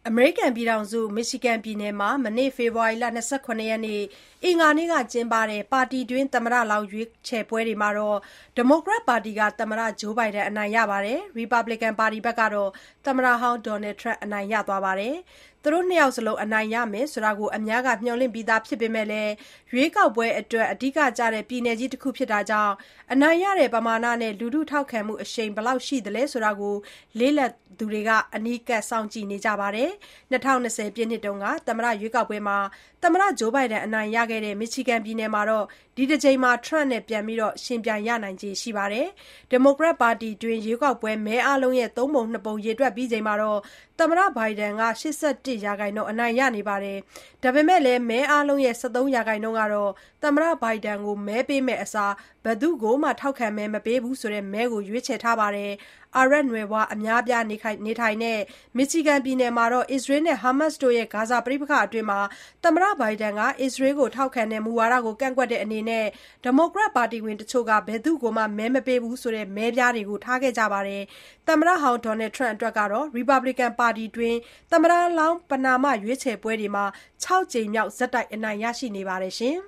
အမေရိကန်ပြည်ထောင်စု Michigan ပြည်နယ်မှာ မနေ့ ဖေဖော်ဝါရီ 27 ရက်နေ့ အင်္ဂါနေ့က ကျင်းပတဲ့ ပါတီတွင်း သမ္မတလောင်း ရွေးချယ်ပွဲတွေမှာ ဒီမိုကရက်ပါတီက သမ္မတ Joe Biden အနိုင်ရပြီး ရီပတ်ဘလစ်ကန်ပါတီကတော့ သမ္မတဟောင်း Donald Trump အနိုင်ရသွားပါတယ်။ သူတို့ ၂ ယောက်စလုံး အနိုင်ရမယ်လို့ အများက မျှော်လင့်ပြီးသား ဖြစ်ပေမဲ့လည်း ရွေးကောက်ပွဲအတွက် အဓိကကျတဲ့ ပြည်နယ်ကြီးတခုဖြစ်တာကြောင့် အနိုင်ရတဲ့ ပမာဏနဲ့ လူထုထောက်ခံမှုအရှိန် ဘယ်လောက်ရှိသလဲဆိုတာ လေ့လာသူတွေ အနီးကပ် စောင့်ကြည့်နေကြပါတယ်။ ၂၀၂၀ ပြည့်နှစ်က သမ္မတရွေးကောက်ပွဲမှာ သမ္မတ Joe Biden အနိုင်ရခဲ့တဲ့ Michigan ပြည်နယ်မှာ ဒီတကြိမ်မှာ Trump နဲ့ ပြန်လည်ယှဉ်ပြိုင်ရနိုင်ခြေရှိပါတယ်။ ဒီမိုကရက်ပါတီတွင်း ရွေးကောက်ပွဲ မဲအားလုံးရဲ့ ၃ ပုံ ၂ ပုံ ရေတွက်ပြီးချိန်မှာ သမ္မတ Biden က 81% အနိုင်ရနေပြီး ဒါပေမဲ့လည်း မဲအားလုံးရဲ့ 13% ကတော့ သမ္မတ Biden ကို မဲပေးမယ့်အစား ဘယ်သူ့ကိုမှ ထောက်ခံမဲမပေးဘူးဆိုတဲ့ မဲကို ရွေးချယ်ထားပါတယ်။ အာရပ်နွယ်ဖွား အများအပြားနေထိုင်တဲ့ Michigan ပြည်နယ်မှာ အစ္စရေးနဲ့ ဟာမတ်စ်တို့ရဲ့ ဂါဇာပဋိပက္ခအတွင်း သမ္မတ Biden က အစ္စရေးကို ထောက်ခံတဲ့ မူဝါဒကို ကန့်ကွက်တဲ့အနေနဲ့ ဒီမိုကရက်ပါတီဝင်တချို့က ဘယ်သူ့ကိုမှ မဲမပေးဘူးဆိုတဲ့ မဲပြားတွေ ထားခဲ့ကြပါတယ်။ သမ္မတဟောင်း Donald Trump အတွက်တော့ ရီပတ်ဘလစ်ကန်ပါတီတွင်း သမ္မတလောင်း ပဏာမရွေးချယ်ပွဲတွေမှာ 6 ကြိမ်မြောက် ဆက်တိုက် အနိုင်ရရှိနေပါတယ်။